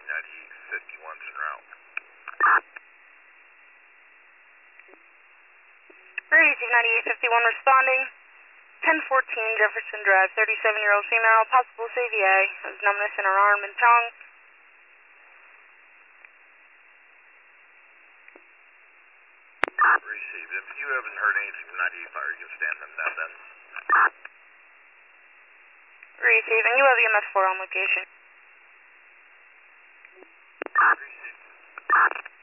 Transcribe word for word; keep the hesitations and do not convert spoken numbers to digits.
ninety fifty-one's en route. Received ninety-eight fifty-one responding. ten fourteen Jefferson Drive, thirty-seven-year-old female, possible C V A, has numbness in her arm and tongue. Received. If you haven't heard anything from ninety-eight fire, you can stand them down then. Received, and you have E M S four on location. Received.